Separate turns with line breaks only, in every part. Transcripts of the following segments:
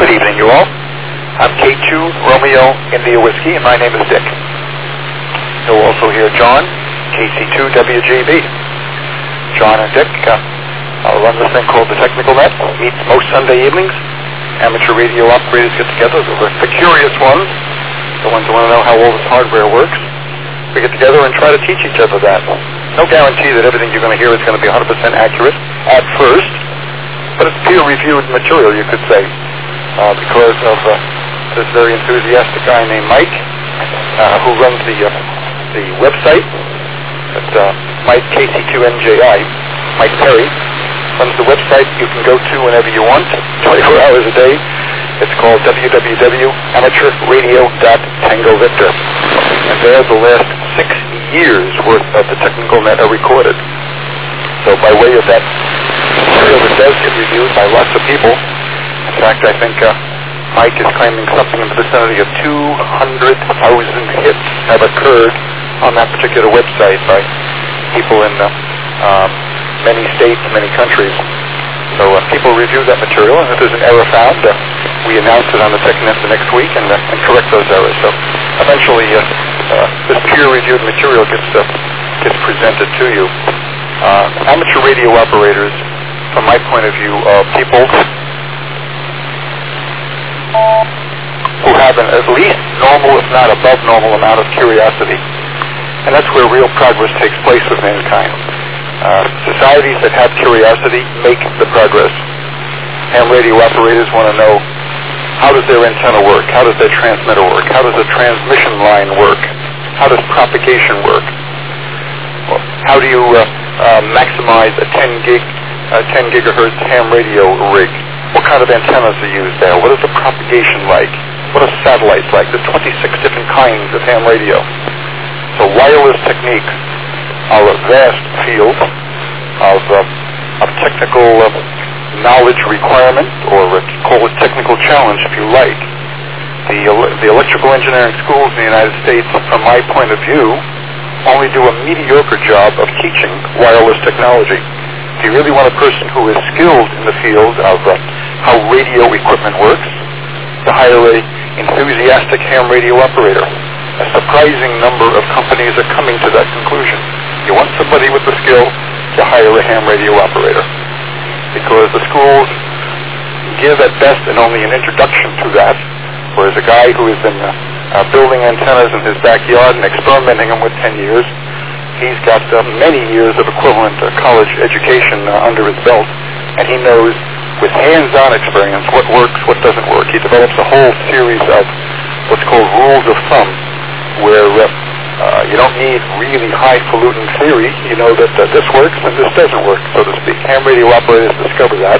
Good evening, you all. I'm K2 Romeo India Whiskey, and my name is Dick. You'll also hear John, KC2 WJB. John and Dick run this thing called the Technical Net. Meets most Sunday evenings. Amateur radio operators get together. The curious ones, the ones who want to know how all this hardware works. We get together and try to teach each other that. No guarantee that everything you're going to hear is going to be 100% accurate at first, but it's peer-reviewed material, you could say, because of this very enthusiastic guy named Mike, who runs the website at Mike KC2NJI. Mike Perry runs the website you can go to whenever you want, 24 hours a day. It's called www.amateurradio.tangovictor. And there the last 6 years worth of the Technical Net are recorded. So by way of that material that does get reviewed by lots of people, in fact I think Mike is claiming something in the vicinity of 200,000 hits have occurred on that particular website by people in many states, many countries. So people review that material, and if there's an error found, we announce it on the TechNet the next week and correct those errors. So eventually this peer-reviewed material gets presented to you. Amateur radio operators, from my point of view, are people who have an at least normal, if not above normal, amount of curiosity. And that's where real progress takes place with mankind. Societies that have curiosity make the progress. Ham radio operators want to know, how does their antenna work? How does their transmitter work? How does the transmission line work? How does propagation work? How do you maximize a 10 gigahertz ham radio rig? What kind of antennas are used there? What is the propagation like? What are satellites like? There's 26 different kinds of ham radio. So wireless techniques are a vast field of technical knowledge requirement, or call it technical challenge if you like. The electrical engineering schools in the United States, from my point of view, only do a mediocre job of teaching wireless technology. If you really want a person who is skilled in the field of how radio equipment works, to hire a enthusiastic ham radio operator. A surprising number of companies are coming to that conclusion. You want somebody with the skill, to hire a ham radio operator, because the schools give at best and only an introduction to that, whereas a guy who has been building antennas in his backyard and experimenting them with 10 years, he's got many years of equivalent college education under his belt, and he knows with hands-on experience what works, what doesn't work. He develops a whole series of what's called rules of thumb, where you don't need really highfalutin theory. You know that this works and this doesn't work, so to speak. Ham radio operators discover that.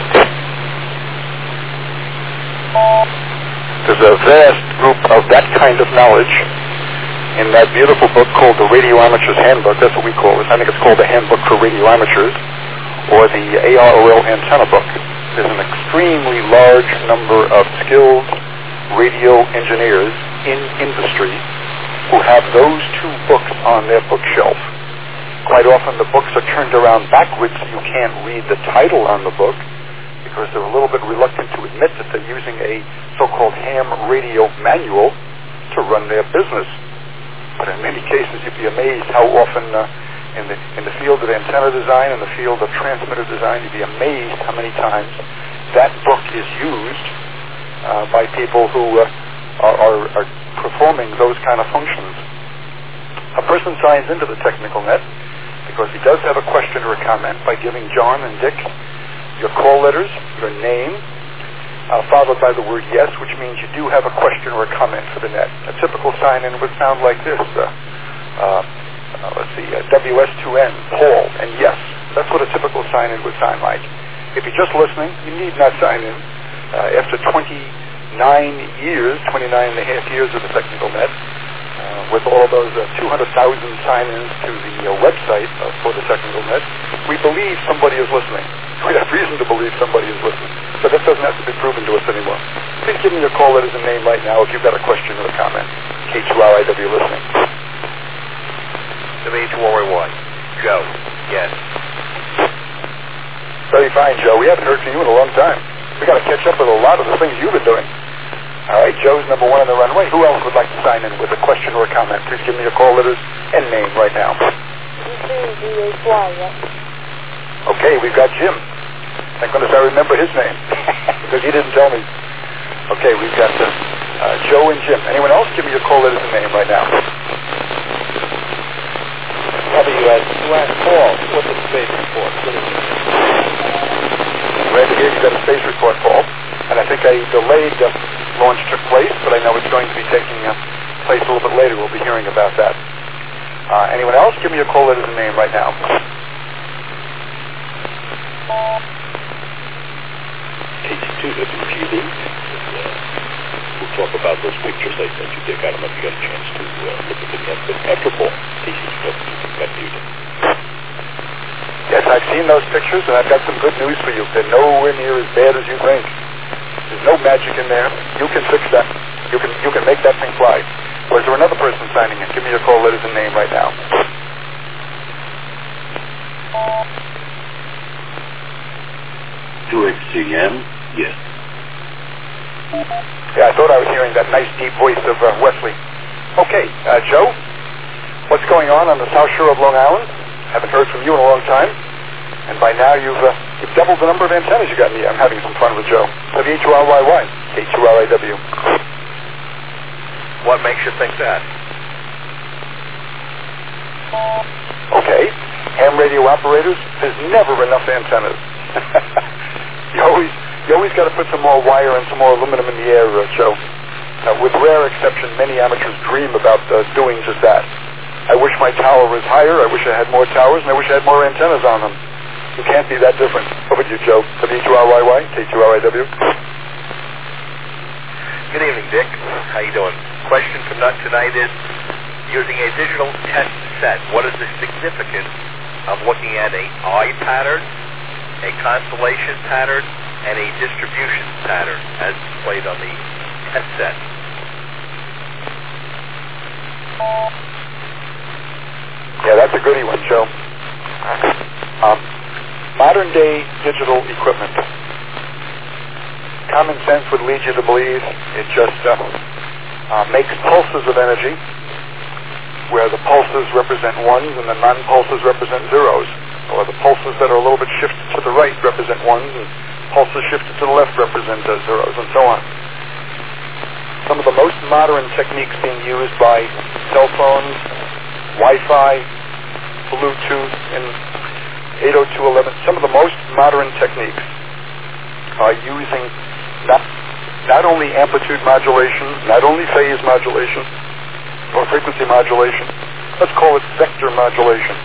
There's a vast group of that kind of knowledge in that beautiful book called The Radio Amateur's Handbook. That's what we call it. I think it's called the Handbook for Radio Amateurs, or the AROL Antenna Book. There's an extremely large number of skilled radio engineers in industry who have those two books on their bookshelf. Quite often the books are turned around backwards so you can't read the title on the book, because they're a little bit reluctant to admit that they're using a so-called ham radio manual to run their business. But in many cases you'd be amazed how often in the field of antenna design, in the field of transmitter design, you'd be amazed how many times that book is used by people who are performing those kind of functions. A person signs into the Technical Net because he does have a question or a comment by giving John and Dick your call letters, your name, followed by the word yes, which means you do have a question or a comment for the net. A typical sign-in would sound like this. WS2N, Paul, and yes. That's what a typical sign-in would sound like. If you're just listening, you need not sign in. After 29 and a half years of the Technical Net, with all those 200,000 sign-ins to the website for the Technical Net, we believe somebody is listening. We have reason to believe somebody is listening. But that doesn't have to be proven to us anymore. Please give me your call letters and name right now if you've got a question or a comment. K2RIW listening.
W2RY. Joe. Yes.
Very fine, Joe. We haven't heard from you in a long time. We got to catch up with a lot of the things you've been doing. All right, Joe's number one on the runway. Who else would like to sign in with a question or a comment? Please give me your call letters and name right now. Okay, we've got Jim. Thank goodness I remember his name because he didn't tell me. Okay, we've got Joe and Jim. Anyone else? Give me your call letters and name right now.
WS Paul. What's the space report?
Glad to hear you got a space report, Paul. And I think a delayed launch took place, but I know it's going to be taking place a little bit later. We'll be hearing about that. Anyone else? Give me your call letters and name right now.
KT2WGD. We'll talk about those pictures I sent you, Dick. I don't know if you got a chance to look at them yet, but after Paul, KT2W got muted.
Yes, I've seen those pictures, and I've got some good news for you. They're nowhere near as bad as you think. There's no magic in there. You can fix that. You can make that thing fly. Or is there another person signing in? Give me your call letters and name right now.
XCM, yes.
Yeah, I thought I was hearing that nice deep voice of Wesley. Okay, Joe, what's going on the South Shore of Long Island? Haven't heard from you in a long time. And by now you've doubled the number of antennas you got in the air. I'm having some fun with Joe. W-H-U-R-Y-Y, K-2-R-I-W.
What makes you think that?
Okay, ham radio operators, there's never enough antennas. You always got to put some more wire and some more aluminum in the air, Joe. With rare exception, many amateurs dream about doing just that. I wish my tower was higher, I wish I had more towers, and I wish I had more antennas on them. You can't be that different. Over to you, Joe. W-H-U-R-Y-Y, K-2-R-I-W.
Good evening, Dick. How you doing? Question from tonight is, using a digital test set, what is the significance of looking at an eye pattern, a constellation pattern, and a distribution pattern as displayed on the test set?
Yeah, that's a goodie one, Joe. Modern day digital equipment. Common sense would lead you to believe it just makes pulses of energy, where the pulses represent ones and the non-pulses represent zeros, or the pulses that are a little bit shifted to the right represent ones, and pulses shifted to the left represent zeros, and so on. Some of the most modern techniques being used by cell phones, Wi-Fi, Bluetooth, and 802.11, some of the most modern techniques are using not only amplitude modulation, not only phase modulation, or frequency modulation, let's call it vector modulation.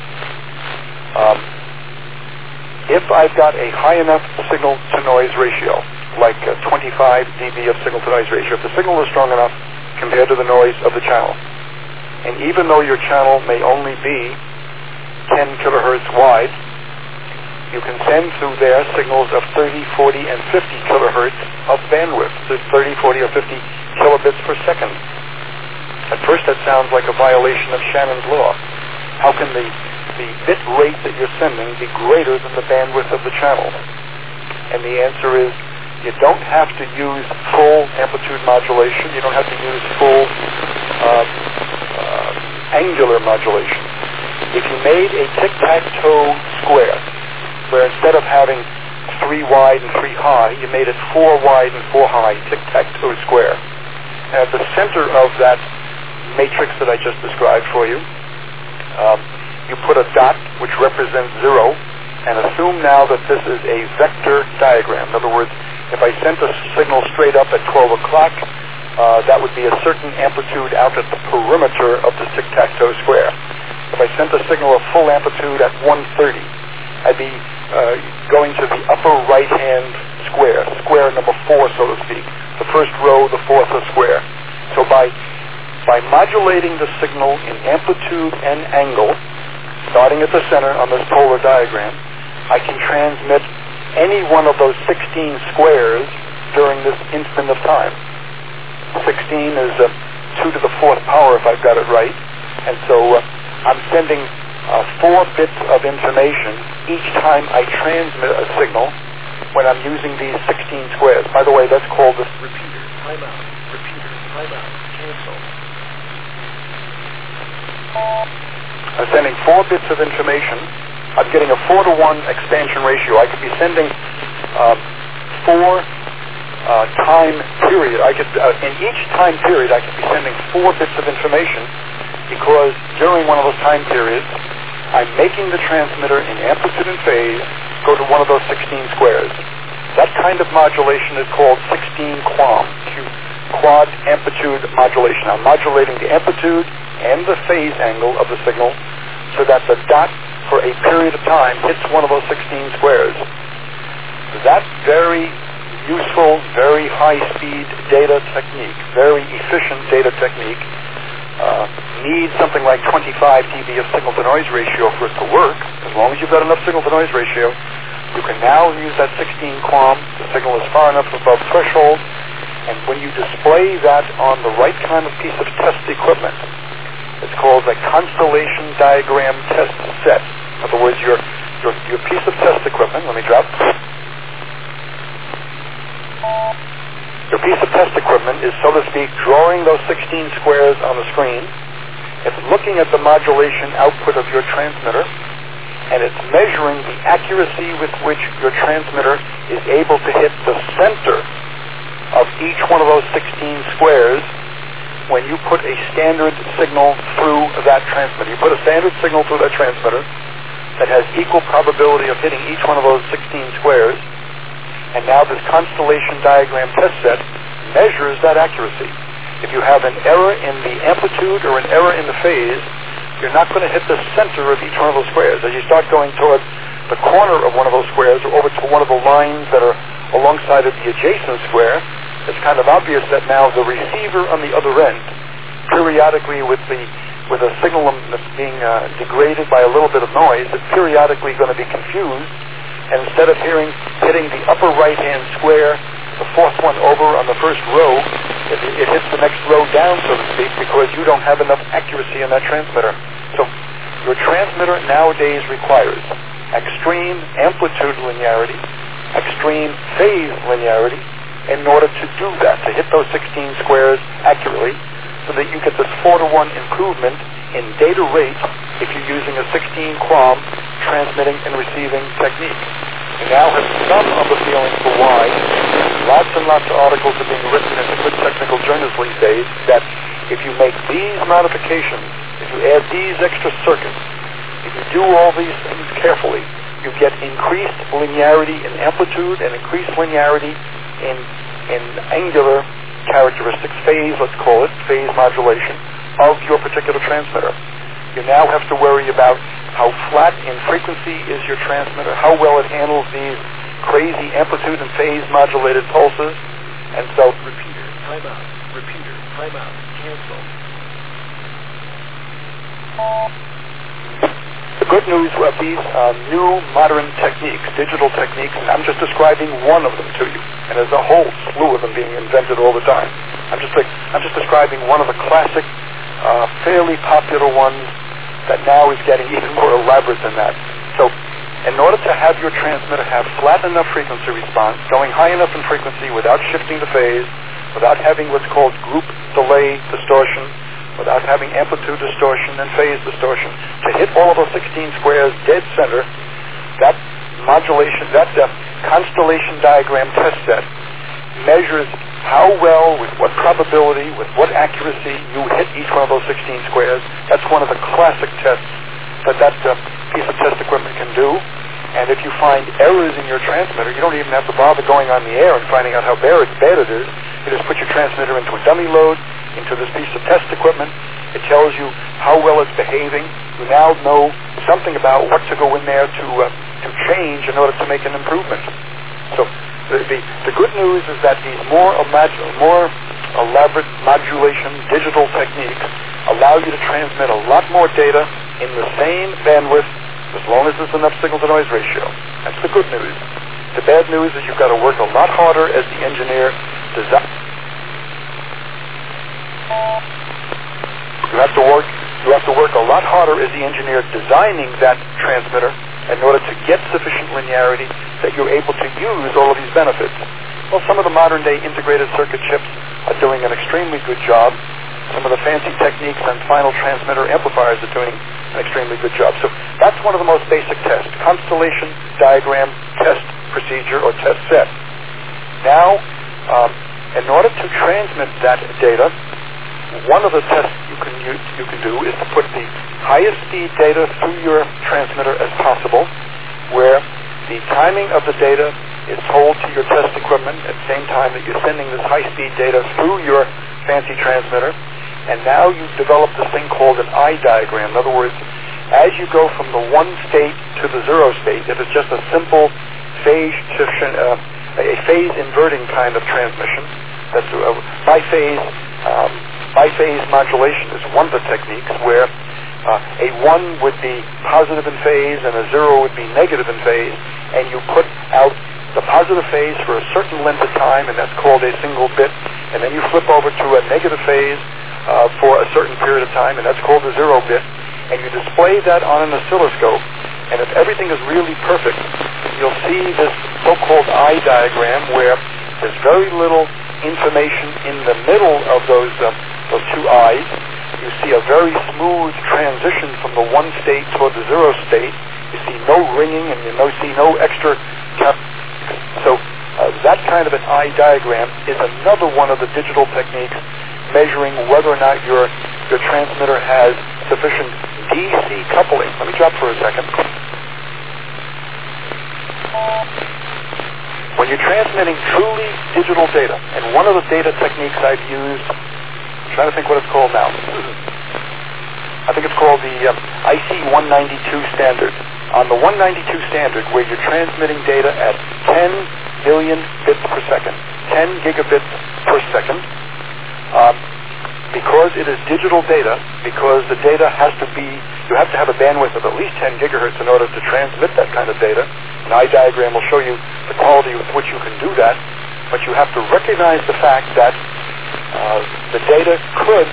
If I've got a high enough signal-to-noise ratio, like 25 dB of signal-to-noise ratio, if the signal is strong enough compared to the noise of the channel, and even though your channel may only be 10 kilohertz wide, you can send through there signals of 30, 40, and 50 kilohertz of bandwidth. So 30, 40, or 50 kilobits per second. At first that sounds like a violation of Shannon's law. How can the bit rate that you're sending be greater than the bandwidth of the channel? And the answer is, you don't have to use full amplitude modulation. You don't have to use full angular modulation. If you made a tic-tac-toe square, where instead of having 3 wide and 3 high, you made it 4 wide and 4 high, tic-tac-toe square. And at the center of that matrix that I just described for you, you put a dot which represents 0, and assume now that this is a vector diagram. In other words, if I sent a signal straight up at 12 o'clock, that would be a certain amplitude out at the perimeter of the tic-tac-toe square. If I sent a signal of full amplitude at 1:30, I'd be going to the upper right-hand square number 4, so to speak. The first row, the fourth square. So by modulating the signal in amplitude and angle, starting at the center on this polar diagram, I can transmit any one of those 16 squares during this instant of time. 16 is 2 to the 4th power, if I've got it right. And so I'm sending 4 bits of information each time I transmit a signal when I'm using these 16 squares. By the way, that's called the
repeater, timeout, cancel.
I'm sending 4 bits of information. I'm getting a 4-to-1 expansion ratio. I could be sending 4 time period. In each time period, I could be sending 4 bits of information because during one of those time periods, I'm making the transmitter in amplitude and phase go to one of those 16 squares. That kind of modulation is called 16 QAM, quad amplitude modulation. I'm modulating the amplitude and the phase angle of the signal so that the dot for a period of time hits one of those 16 squares. That very useful, very high-speed data technique, very efficient data technique, needs something like 25 dB of signal-to-noise ratio for it to work. As long as you've got enough signal-to-noise ratio, you can now use that 16 QAM. The signal is far enough above threshold, and when you display that on the right kind of piece of test equipment, it's called a constellation diagram test set. In other words, your piece of test equipment, let me drop. Your piece of test equipment is, so to speak, drawing those 16 squares on the screen. It's looking at the modulation output of your transmitter, and it's measuring the accuracy with which your transmitter is able to hit the center of each one of those 16 squares when you put a standard signal through that transmitter. You put a standard signal through that transmitter that has equal probability of hitting each one of those 16 squares, and now this constellation diagram test set measures that accuracy. If you have an error in the amplitude or an error in the phase, you're not going to hit the center of each one of those squares. As you start going toward the corner of one of those squares or over to one of the lines that are alongside of the adjacent square, it's kind of obvious that now the receiver on the other end, periodically with a signal that's being degraded by a little bit of noise, is periodically going to be confused, and instead of hitting the upper right-hand square, the fourth one over on the first row, it hits the next row down, so to speak, because you don't have enough accuracy in that transmitter. So your transmitter nowadays requires extreme amplitude linearity, extreme phase linearity, in order to do that, to hit those 16 squares accurately, so that you get this 4-to-1 improvement in data rate if you're using a 16 QAM transmitting and receiving technique. You now have some of the feeling for why lots and lots of articles are being written in the good technical journals these days that if you make these modifications, if you add these extra circuits, if you do all these things carefully, you get increased linearity in amplitude and increased linearity in angular characteristics, phase, let's call it, phase modulation of your particular transmitter. You now have to worry about how flat in frequency is your transmitter, how well it handles these crazy amplitude and phase modulated pulses, and so
repeater, timeout, cancel.
The good news of these new modern techniques, digital techniques, and I'm just describing one of them to you, and there's a whole slew of them being invented all the time. I'm just describing one of the classic, fairly popular ones that now is getting even more elaborate than that. So in order to have your transmitter have flat enough frequency response, going high enough in frequency without shifting the phase, without having what's called group delay distortion, without having amplitude distortion and phase distortion, to hit all of those 16 squares dead center, that modulation, that constellation diagram test set measures how well, with what probability, with what accuracy you hit each one of those 16 squares. That's one of the classic tests that piece of test equipment can do. And if you find errors in your transmitter, you don't even have to bother going on the air and finding out how bad it is. You just put your transmitter into a dummy load, into this piece of test equipment. It tells you how well it's behaving. You now know something about what to go in there to change in order to make an improvement. So the good news is that these more elaborate modulation digital techniques allow you to transmit a lot more data in the same bandwidth as long as there's enough signal-to-noise ratio. That's the good news. The bad news is you've got to work a lot harder as the engineer You have to work a lot harder as the engineer designing that transmitter in order to get sufficient linearity that you're able to use all of these benefits. Well, some of the modern-day integrated circuit chips are doing an extremely good job. Some of the fancy techniques on final transmitter amplifiers are doing an extremely good job. So that's one of the most basic tests: constellation, diagram, test procedure, or test set. Now, in order to transmit that data, one of the tests you can do is to put the highest speed data through your transmitter as possible, where the timing of the data is told to your test equipment at the same time that you're sending this high speed data through your fancy transmitter. And now you've developed this thing called an eye diagram. In other words, as you go from the one state to the zero state, if it's just a simple phase shifting, a phase inverting kind of transmission, that's biphase modulation is one of the techniques, where a 1 would be positive in phase and a 0 would be negative in phase, and you put out the positive phase for a certain length of time, and that's called a single bit, and then you flip over to a negative phase for a certain period of time, and that's called a 0 bit, and you display that on an oscilloscope. And if everything is really perfect, you'll see this so-called eye diagram where there's very little information in the middle of those two eyes. You see a very smooth transition from the one state toward the zero state. You see no ringing, and you see no extra cap. So that kind of an eye diagram is another one of the digital techniques measuring whether or not your transmitter has sufficient DC coupling. Let me drop for a second. When you're transmitting truly digital data, and one of the data techniques I've used, I'm trying to think what it's called now. I think it's called the IC192 standard. On the 192 standard, where you're transmitting data at 10 billion bits per second, 10 gigabits per second, because it is digital data, because the data has to be, you have to have a bandwidth of at least 10 gigahertz in order to transmit that kind of data. An eye diagram will show you the quality with which you can do that, but you have to recognize the fact that the data could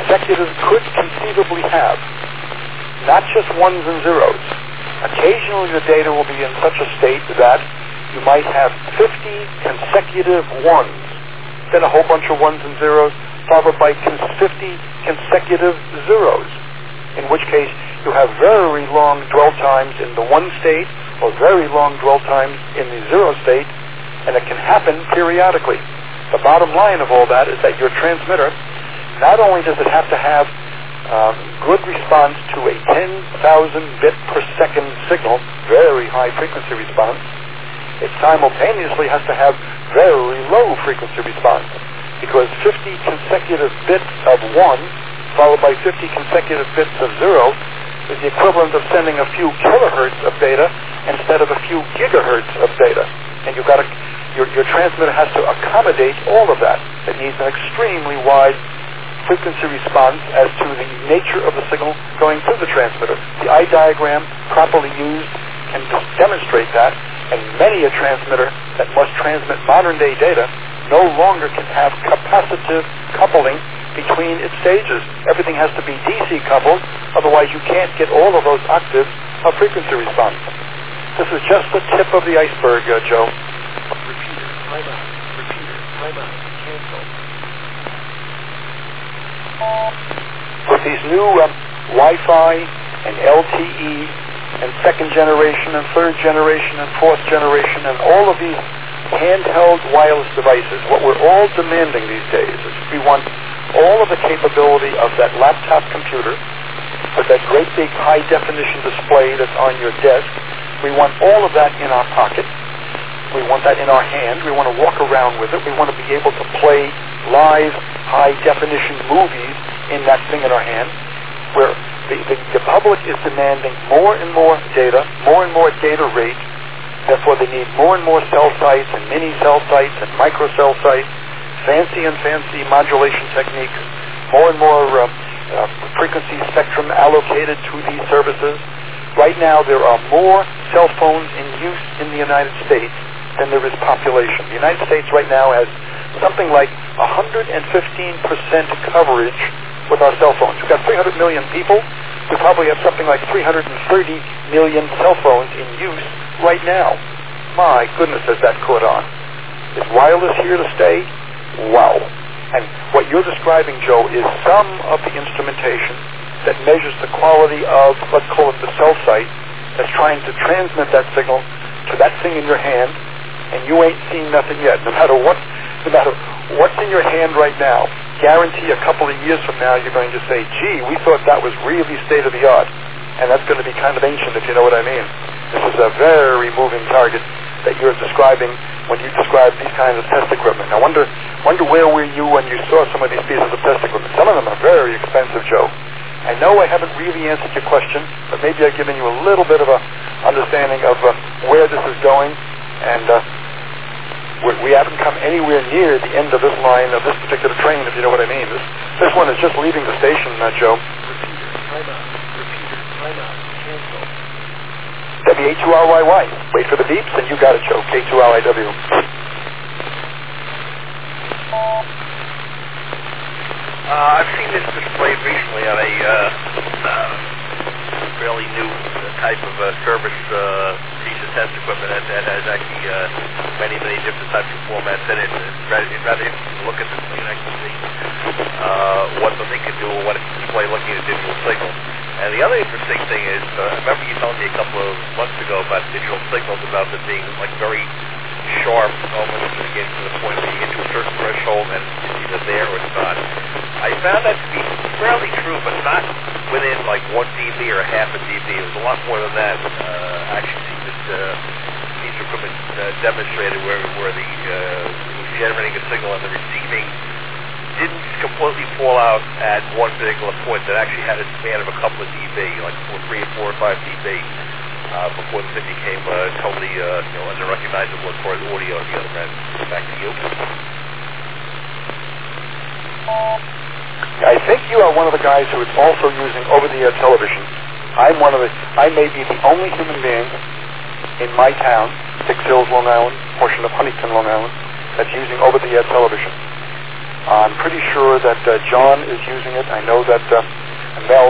conceivably have not just ones and zeros. Occasionally the data will be in such a state that you might have 50 consecutive ones, then a whole bunch of ones and zeros, followed by 50 consecutive zeros, in which case you have very long dwell times in the one state or very long dwell times in the zero state, and it can happen periodically. The bottom line of all that is that your transmitter, not only does it have to have good response to a 10,000 bit per second signal, very high frequency response, it simultaneously has to have very low frequency response, because 50 consecutive bits of 1 followed by 50 consecutive bits of 0 is the equivalent of sending a few kilohertz of data instead of a few gigahertz of data. And your transmitter has to accommodate all of that. It needs an extremely wide frequency response as to the nature of the signal going through the transmitter. The eye diagram, properly used, can demonstrate that, and many a transmitter that must transmit modern-day data no longer can have capacitive coupling between its stages. Everything has to be DC coupled, otherwise you can't get all of those octaves of frequency response. This is just the tip of the iceberg, Joe.
Repeater, timeout. Repeater, timeout. Cancel.
With these new Wi-Fi and LTE and second generation and third generation and fourth generation and all of these handheld wireless devices, what we're all demanding these days is we want all of the capability of that laptop computer with that great big high definition display that's on your desk. We want all of that in our pocket. We want that in our hand. We want to walk around with it. We want to be able to play live high definition movies in that thing in our hand, where the public is demanding more and more data rate. Therefore, they need more and more cell sites and mini cell sites and micro cell sites, fancy modulation techniques, more and more frequency spectrum allocated to these services. Right now, there are more cell phones in use in the United States than there is population. The United States right now has something like 115% coverage with our cell phones. We've got 300 million people,
We probably have something like 330 million cell phones in use right now. My goodness, has that caught on. Is wireless here to stay? Wow. And what you're describing, Joe, is some of the instrumentation that measures the quality of, let's call it the cell site, that's trying to transmit that signal to that thing in your hand, and you ain't seen nothing yet. No matter what's in your hand right now, guarantee a couple of years from now you're going to say, gee, we thought that was really state-of-the-art. And that's going to be kind of ancient, if you know what I mean. This is a very moving target that you're describing when you describe these kinds of test equipment. Now, wonder where were you when you saw some of these pieces of test equipment. Some of them are very expensive, Joe. I know I haven't really answered your question, but maybe I've given you a little bit of a understanding of where this is going, and we haven't come anywhere near the end of this line of this particular train, if you know what I mean. This one is just leaving the station, Joe.
Repeater, time out. Repeater, time out. Cancel.
W-A-2-R-Y-Y. Wait for the beeps, and you got it, Joe. K2-L-I-W.
I've seen this displayed recently on a fairly new type of service piece of test equipment that has actually many different types of formats in it. It's rather interesting to look at this thing and actually see what the thing can do and what it can display looking at digital signals. And the other interesting thing is, I remember you telling me a couple of months ago about digital signals, about them being like very sharp, almost again to the point where you get to a certain threshold and it's either there or it's not. I found that to be fairly true, but not within like 1 dB or half a dB. It was a lot more than that. Actually, these equipment demonstrated where the generating a signal and the receiving didn't completely fall out at one particular point. That actually had a span of a couple of dB, like 3 or 4 or 5 dB, before the thing became totally unrecognizable as far as audio on the other end. Back to you.
I think you are one of the guys who is also using over-the-air television. I may be the only human being in my town, Dix Hills, Long Island, portion of Huntington, Long Island, that's using over-the-air television. I'm pretty sure that John is using it. I know that Mel,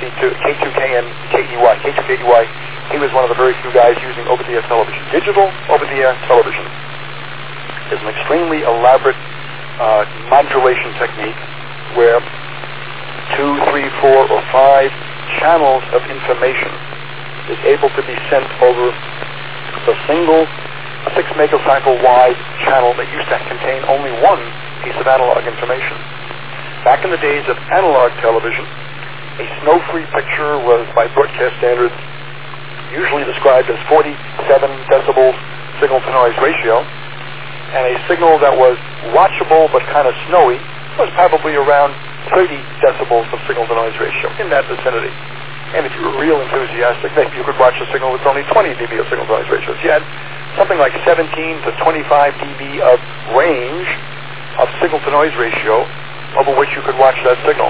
K2KEY, he was one of the very few guys using over-the-air television. Digital over-the-air television is an extremely elaborate modulation technique where 2, 3, 4, or 5 channels of information is able to be sent over the single 6 megacycle wide channel that used to contain only one piece of analog information. Back in the days of analog television, a snow-free picture was, by broadcast standards, usually described as 47 decibels signal-to-noise ratio, and a signal that was watchable but kind of snowy was probably around 30 decibels of signal-to-noise ratio, in that vicinity. And if you were real enthusiastic, maybe you could watch a signal with only 20 dB of signal-to-noise ratio. So you had something like 17 to 25 dB of range of signal-to-noise ratio over which you could watch that signal.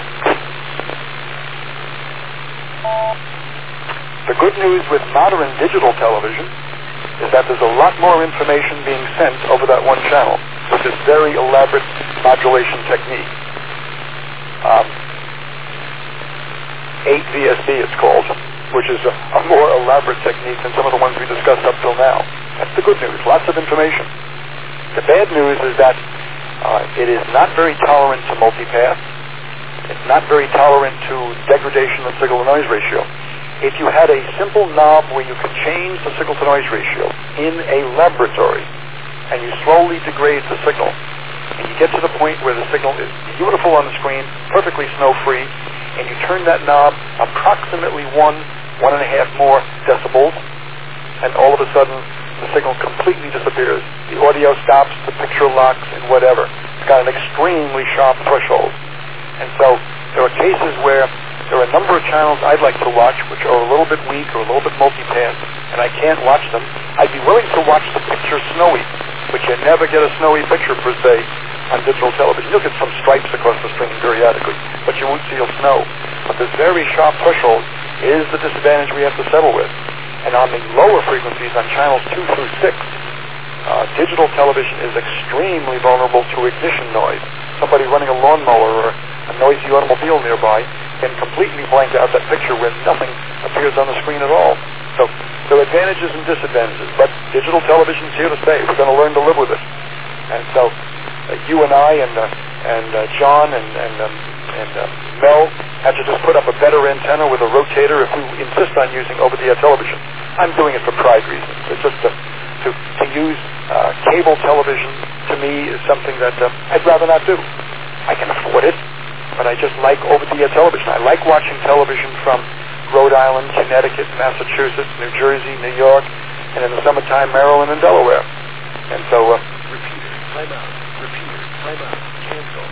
The good news with modern digital television is that there's a lot more information being sent over that one channel with this very elaborate modulation technique. 8VSD it's called, which is a more elaborate technique than some of the ones we discussed up till now. That's the good news, lots of information. The bad news is that it is not very tolerant to multipath. It's not very tolerant to degradation of signal-to-noise ratio. If you had a simple knob where you could change the signal-to-noise ratio in a laboratory, and you slowly degrade the signal, and you get to the point where the signal is beautiful on the screen, perfectly snow-free, and you turn that knob approximately 1.5 more decibels, and all of a sudden the signal completely disappears. The audio stops, the picture locks, and whatever. It's got an extremely sharp threshold. And so there are cases where there are a number of channels I'd like to watch which are a little bit weak or a little bit multipath, and I can't watch them. I'd be willing to watch the picture snowy, but you never get a snowy picture per se on digital television. You'll get some stripes across the screen periodically, but you won't see snow. But this very sharp threshold is the disadvantage we have to settle with. And on the lower frequencies, on channels 2 through 6, digital television is extremely vulnerable to ignition noise. Somebody running a lawnmower or a noisy automobile nearby can completely blank out that picture when nothing appears on the screen at all. So there are advantages and disadvantages, but digital television is here to stay. We're going to learn to live with it. And so you and I and John and Mel have to just put up a better antenna with a rotator if we insist on using over-the-air television. I'm doing it for pride reasons. It's just to use cable television, to me, is something that I'd rather not do. I can afford it, but I just like over-the-air television. I like watching television from Rhode Island, Connecticut, Massachusetts, New Jersey, New York, and in the summertime, Maryland and Delaware. And so...
Repeater, time out. Repeater, time out. Cancel.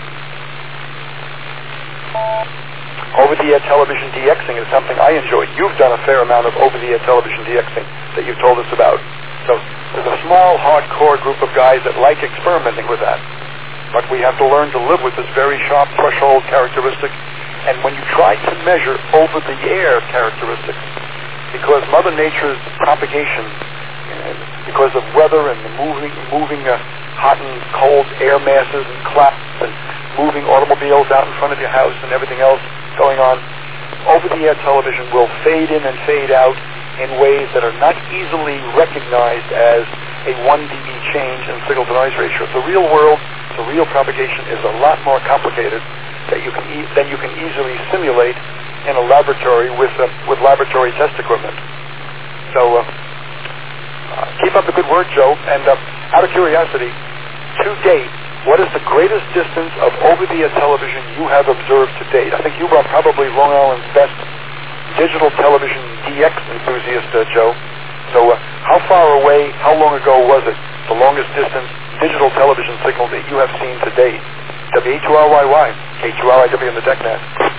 Over-the-air television DXing is something I enjoy. You've done a fair amount of over-the-air television DXing that you've told us about. So there's a small, hardcore group of guys that like experimenting with that. But we have to learn to live with this very sharp threshold characteristic. And when you try to measure over-the-air characteristics, because Mother Nature's propagation, because of weather and the moving hot and cold air masses and clouds and moving automobiles out in front of your house and everything else going on, over-the-air television will fade in and fade out in ways that are not easily recognized as a 1 dB change in signal-to-noise ratio. The real world, the real propagation is a lot more complicated than you can easily simulate in a laboratory with laboratory test equipment. So keep up the good work, Joe. And out of curiosity, to date, what is the greatest distance of over-the-air television you have observed to date? I think you are probably Long Island's best digital television DX enthusiast, Joe. So how far away, how long ago was it, the longest distance digital television signal that you have seen to date? W2RYY, K2RIW in the DECnet.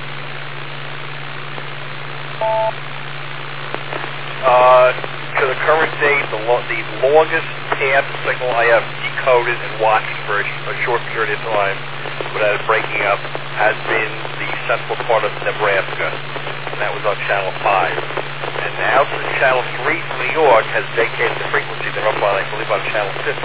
To the current date, the longest path signal I have decoded and watched for a short period of time without it breaking up has been the central part of Nebraska, and that was on Channel 5. And now since Channel 3 from New York has vacated the frequency, they're up on, I believe, on Channel 50.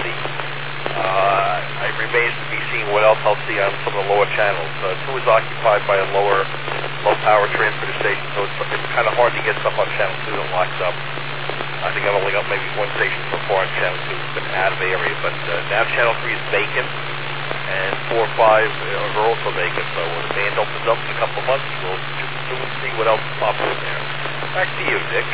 It remains to be seen what else I'll see on some of the lower channels. 2 is occupied by a low-power transmitter station, so it's kind of hard to get stuff on Channel 2 that locks up. I think I've only got maybe one station so far on Channel 2 that's been out of the area, but now Channel 3 is vacant, and 4 and 5 are also vacant, so when the band opens up in a couple of months, we'll just soon see what else pops in there. Back to you, Dick.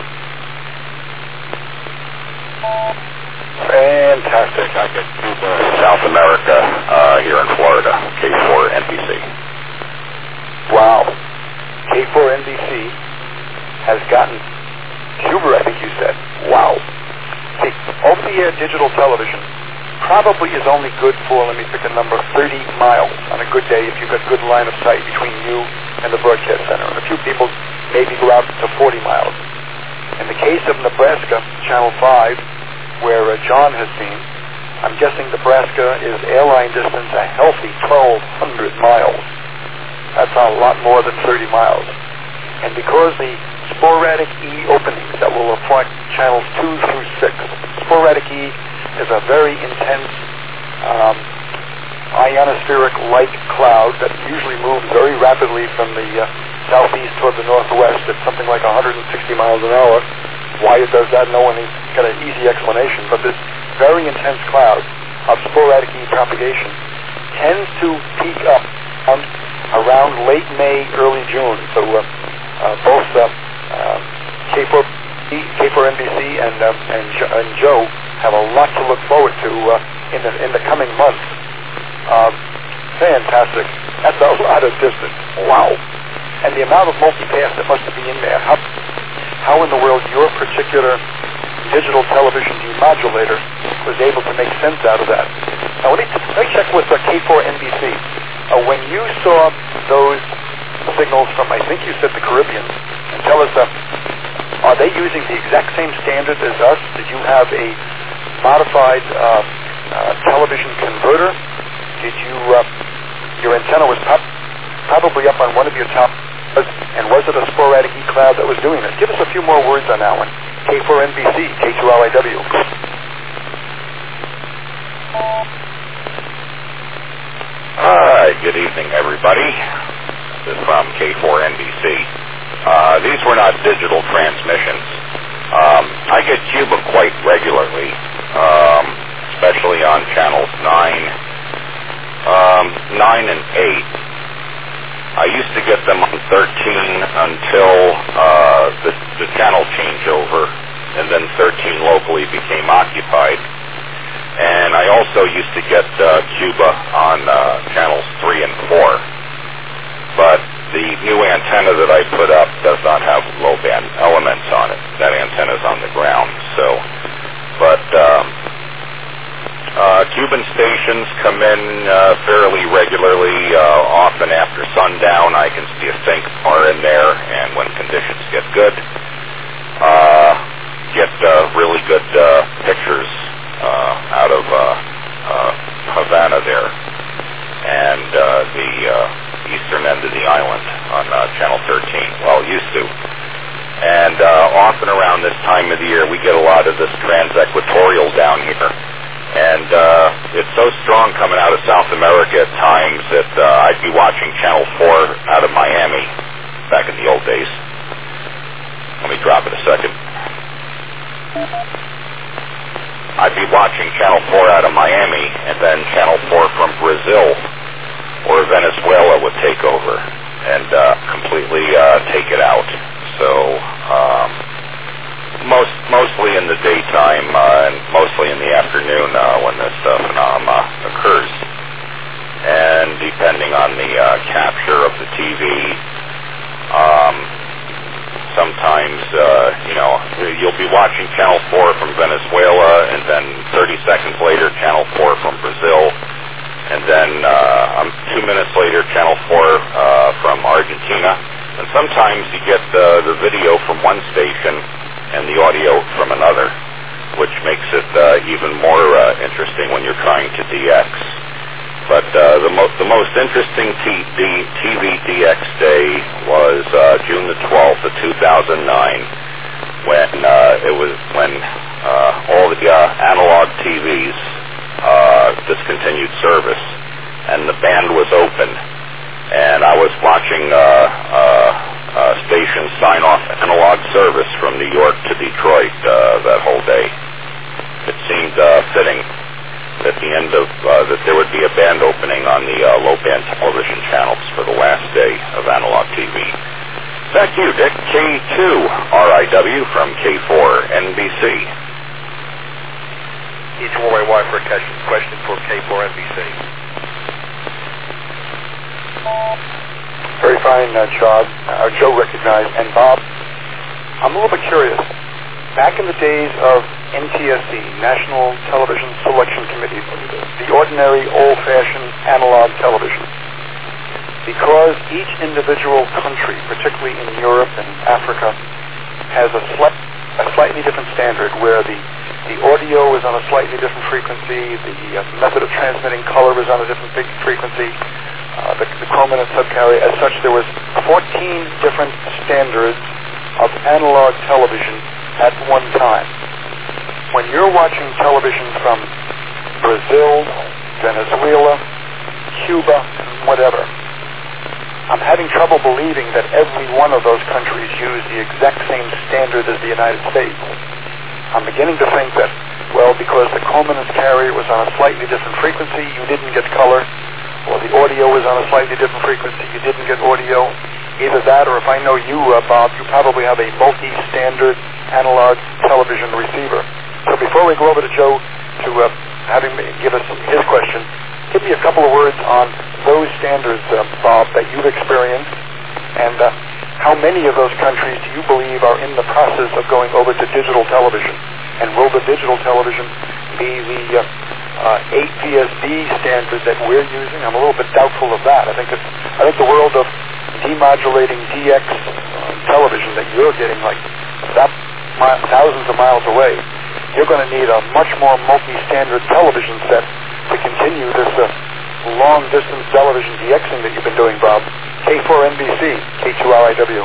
Fantastic. I get South America here in Florida, K4NBC.
Wow. K4NBC has gotten Cuba, I think you said. Wow. See, over-the-air digital television probably is only good for, let me pick a number, 30 miles on a good day if you've got good line of sight between you and the broadcast center. And a few people maybe go out to 40 miles. In the case of Nebraska, Channel 5, where John has seen, I'm guessing Nebraska is airline distance a healthy 1,200 miles. That's a lot more than 30 miles. And because the sporadic E openings that will reflect channels 2 through 6, sporadic E is a very intense ionospheric-like cloud that usually moves very rapidly from the southeast toward the northwest at something like 160 miles an hour. Why it does that, no one has got an easy explanation, but this very intense cloud of sporadic E propagation tends to peak up around late May, early June. So both K4NBC and Joe have a lot to look forward to in the coming months. Fantastic. That's a lot of distance. Wow. And the amount of multipass that must be in there. How in the world your particular digital television demodulator was able to make sense out of that. Now let me check with K4NBC. When you saw those signals from, I think you said the Caribbean, and tell us, are they using the exact same standard as us? Did you have a modified television converter? Did you, your antenna was probably up on one of your top, and was it a sporadic E cloud that was doing this? Give us a few more words on that one. K4NBC, K2RIW.
Hi, good evening, everybody.
from K4NBC. These were not digital transmissions. I get Cuba quite regularly, especially on channels 9 and 8. I used to get them on 13 until the channel changeover, and then 13 locally became occupied. And I also used to get Cuba on channels 3 and 4. But the new antenna that I put up does not have low-band elements on it. That antenna's on the ground. Cuban stations come in fairly regularly, often after sundown. I can see a sync bar in there, and when conditions get good, get really good pictures out of Havana there, and the eastern end of the island on Channel 13. Well, used to. And often around this time of the year, we get a lot of this trans-equatorial down here. And it's so strong coming out of South America at times that I'd be watching Channel 4 out of Miami back in the old days. Let me drop it a second. I'd be watching Channel 4 out of Miami, and then Channel 4 from Brazil or Venezuela would take over and completely take it out. So mostly in the daytime and mostly in the afternoon when this phenomenon occurs. And depending on the capture of the TV, sometimes, you'll be watching Channel 4 from Venezuela, and then 30 seconds later, Channel 4 from Brazil, and then 2 minutes later, Channel 4 from Argentina. And sometimes you get the video from one station and the audio from another, which makes it even more interesting when you're trying to DX. But the most interesting TV DX day was June the 12th of 2009, when all the analog TVs discontinued service and the band was open, and I was watching stations sign off analog service from New York to Detroit that whole day. It seemed fitting at the end of that there would be a band opening on the low-band television channels for the last day of analog TV. Back to you, Dick. K2RIW from K4NBC.
E2YY for a question for K4NBC.
Very fine, Joe recognized. And Bob, I'm a little bit curious. Back in the days of NTSC, National Television Selection Committee, the ordinary old-fashioned analog television, because each individual country, particularly in Europe and Africa, has a slightly different standard where the audio is on a slightly different frequency, the method of transmitting color is on a different frequency, the chrominant subcarrier. As such, there was 14 different standards of analog television at one time. When you're watching television from Brazil, Venezuela, Cuba, whatever, I'm having trouble believing that every one of those countries use the exact same standard as the United States. I'm beginning to think that, well, because the chrominance carrier was on a slightly different frequency, you didn't get color, or the audio was on a slightly different frequency, you didn't get audio. Either that, or if I know you, Bob, you probably have a multi-standard analog television receiver. So before we go over to Joe to have him give us his question, give me a couple of words on those standards, Bob, that you've experienced, and how many of those countries do you believe are in the process of going over to digital television? And will the digital television be the 8VSD standard that we're using? I'm a little bit doubtful of that. I think the world of demodulating DX television that you're getting like that thousands of miles away, you're going to need a much more multi-standard television set to continue this long-distance television DXing that you've been doing, Bob. K4NBC, K2RIW.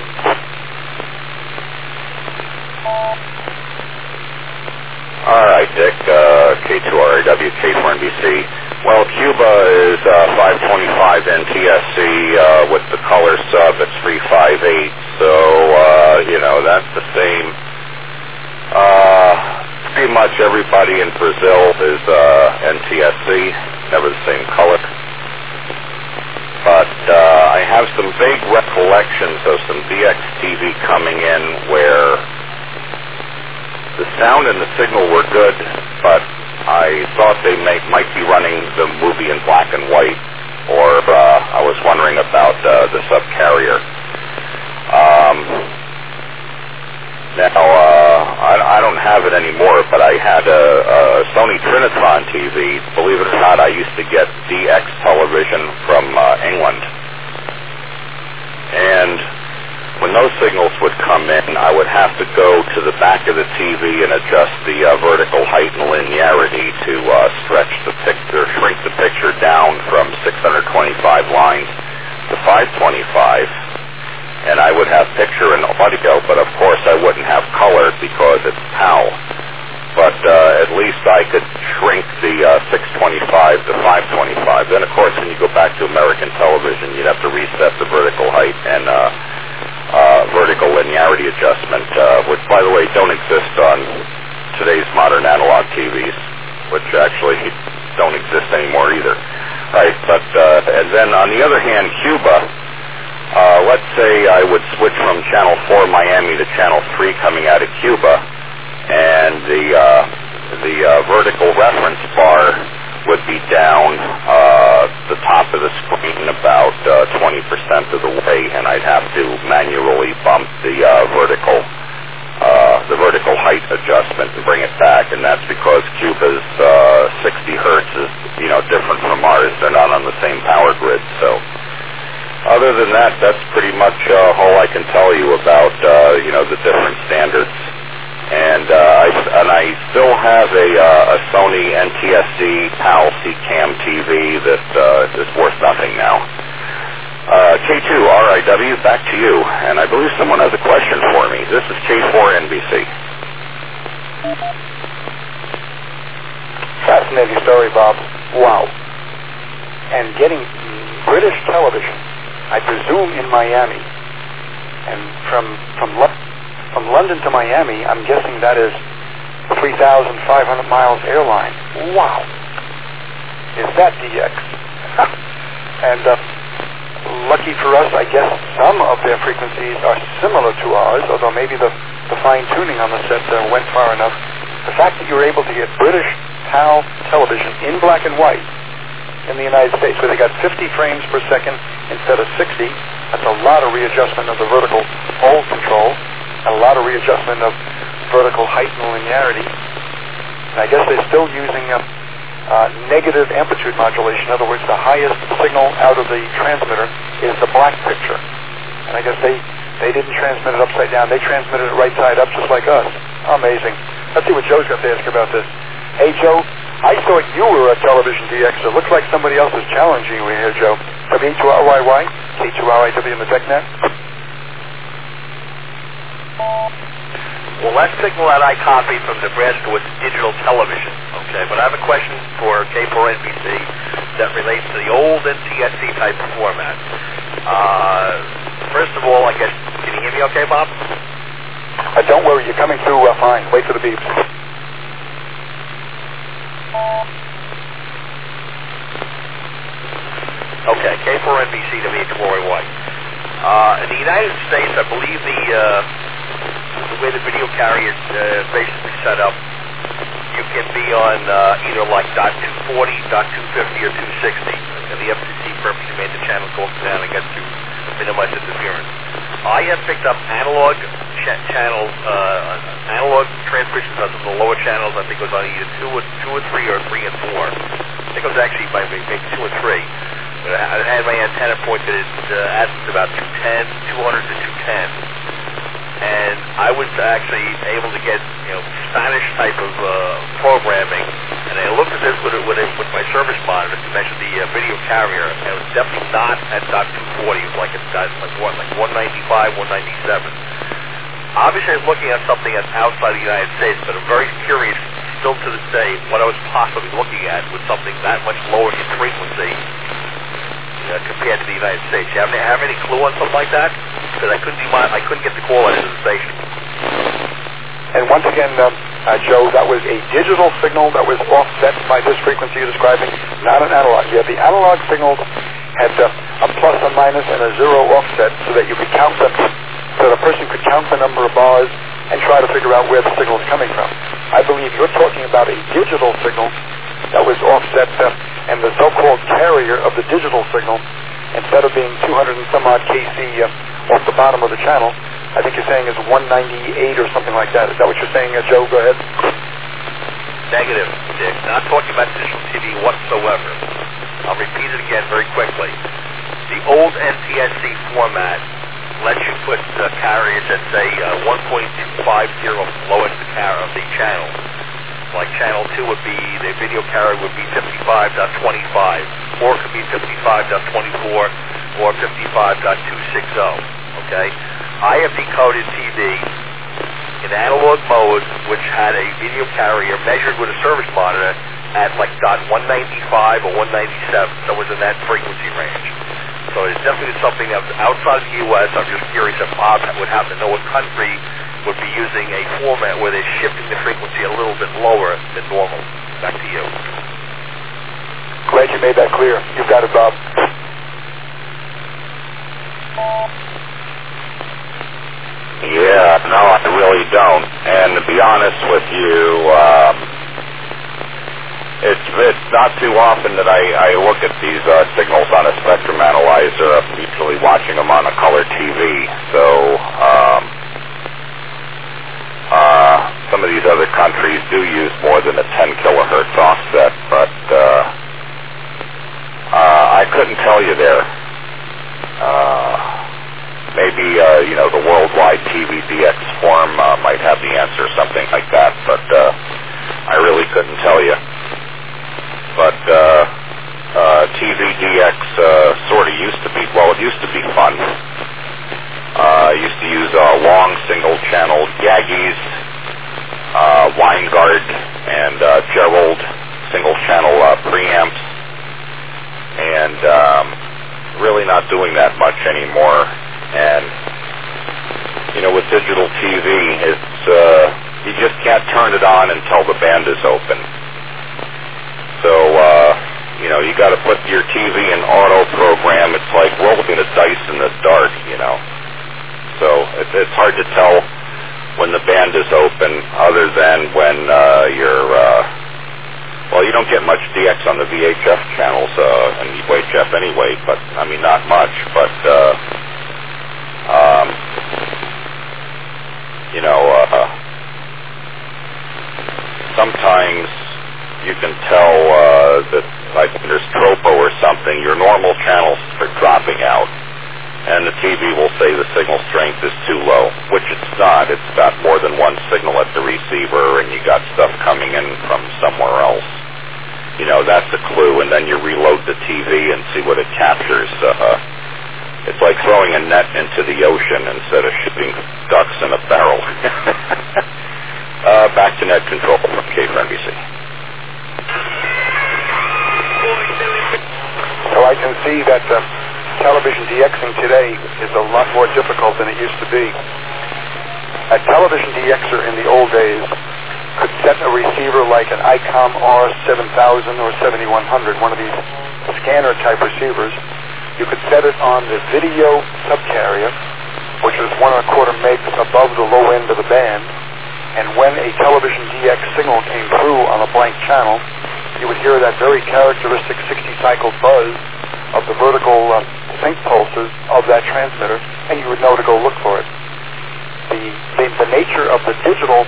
All right, Dick, K2RIW, K4NBC. Well, Cuba is 525 NTSC with the color, so everybody in Brazil is NTSC, never the same color. But I have some vague recollections of some DX-TV coming in where the sound and the signal were good, but I thought they might be running the movie in black and white, or I was wondering about the subcarrier. Now, I don't have it anymore, but I had a Sony Trinitron TV. Believe it or not, I used to get DX television from England. And when those signals would come in, I would have to go to the back of the TV and adjust the vertical height and linearity to stretch the picture, shrink the picture down from 625 lines to 525. And I would have picture and audio, but of course I wouldn't have color because it's PAL. But at least I could shrink the 625 to 525. Then, of course, when you go back to American television, you'd have to reset the vertical height and vertical linearity adjustment, which, by the way, don't exist on today's modern analog TVs, which actually don't exist anymore either. Right, but and then on the other hand, Cuba. Let's say I would switch from Channel 4 Miami to Channel 3 coming out of Cuba, and the vertical reference bar would be down the top of the screen about 20% of the way, and I'd have to manually bump the vertical height adjustment and bring it back, and that's because Cuba's 60 hertz is different from ours. They're not on the same power grid, so. Other than that, that's pretty much all I can tell you about, the different standards. And I still have a Sony NTSC PAL C-Cam TV that is worth nothing now. K2 RIW, back to you. And I believe someone has a question for me. This is K4 NBC.
Fascinating story, Bob. Wow. And getting British television, I presume in Miami, and from London to Miami, I'm guessing that is 3,500 miles airline. Wow. Is that DX? And lucky for us, I guess some of their frequencies are similar to ours, although maybe the fine-tuning on the set went far enough. The fact that you're able to get British PAL television in black and white in the United States, where they got 50 frames per second instead of 60. That's a lot of readjustment of the vertical hold control, and a lot of readjustment of vertical height and linearity. And I guess they're still using negative amplitude modulation. In other words, the highest signal out of the transmitter is the black picture. And I guess they didn't transmit it upside down. They transmitted it right side up, just like us. Amazing. Let's see what Joe's got to ask about this. Hey, Joe. I thought you were a television DX. It looks like somebody else is challenging you here, Joe. W2RYY, K2RIW in the TechNet.
Well, that signal that I copied from Nebraska was digital television, okay? But I have a question for K4NBC that relates to the old NTSC type of format. First of all, I guess, can you hear me okay, Bob?
Don't worry, you're coming through fine. Wait for the beeps.
Okay, K4NBC to W4YY. In the United States, I believe the way the video carrier is basically set up, you can be on either like .240, .250, or 260. And the FCC purposely made the channel go up and down, I guess, to minimize interference. I have picked up analog channels, analog transmissions on the lower channels. I think it was on either 2 or 3 or 3 and 4. I think it was actually by maybe 2 and 3. But I had my antenna pointed at about 200 to 210. And I was actually able to get, Spanish type of programming. And I looked at this with my service monitor to measure the video carrier, and it was definitely not at .240. It was like 195, 197. Obviously, I was looking at something that's outside the United States, but I'm very curious, still to this day, what I was possibly looking at was something that much lower in frequency compared to the United States. You have any clue on something like that? Because I couldn't get the call out of the station.
And once again, Joe, that was a digital signal that was offset by this frequency you're describing, not an analog. Yeah, the analog signals had a plus, a minus, and a zero offset so that you could count them, so that a person could count the number of bars and try to figure out where the signal is coming from. I believe you're talking about a digital signal that was offset, and the so-called carrier of the digital signal, instead of being 200 and some odd kc off the bottom of the channel, I think you're saying is 198 or something like that. Is that what you're saying, Joe? Go ahead.
Negative, Dick. Not talking about digital TV whatsoever. I'll repeat it again very quickly. The old NTSC format lets you put carriers at, say, 1.250 below the carrier of the channel. Like channel 2 would be, the video carrier would be 55.25, or it could be 55.24, or 55.260, okay? I have decoded TV in analog mode, which had a video carrier measured with a service monitor at like .195 or 197, so it was in that frequency range. So it's definitely something that was outside the U.S. I'm just curious if Bob would happen to know what country would be using a format where they're shifting the frequency a little bit lower than normal. Back to you.
Glad you made that clear. You've got it, Bob.
Yeah, no, I really don't. And to be honest with you, it's not too often that I look at these signals on a spectrum analyzer. I'm usually watching them on a color TV. So some of these other countries do use more than a 10 kilohertz offset, but I couldn't tell you there. Maybe, the Worldwide TV DX Forum might have the answer, something like that, but I really couldn't tell you. But TV DX sort of used to be, well, it used to be fun. I used to use long single-channel Yagis, Weingart, and Gerald single-channel preamps, and really not doing that much anymore. And, with digital TV, it's, you just can't turn it on until the band is open. So, you got to put your TV in auto program. It's like rolling the dice in the dark, So it's hard to tell when the band is open other than when you don't get much DX on the VHF channels and UHF anyway, but, not much, but, sometimes you can tell that, like, there's tropo or something, your normal channels are dropping out, and the TV will say the signal strength is too low, which it's not. It's got more than one signal at the receiver, and you got stuff coming in from somewhere else. That's a clue, and then you reload the TV and see what it captures. It's like throwing a net into the ocean instead of shooting ducks in a barrel. Back to net control from KFNBC.
So I can see that television DXing today is a lot more difficult than it used to be. A television DXer in the old days could set a receiver like an ICOM R7000 or 7100, one of these scanner type receivers. You could set it on the video subcarrier, which was 1.25 megs above the low end of the band, and when a television DX signal came through on a blank channel, you would hear that very characteristic 60-cycle buzz of the vertical sync pulses of that transmitter, and you would know to go look for it. The nature of the digital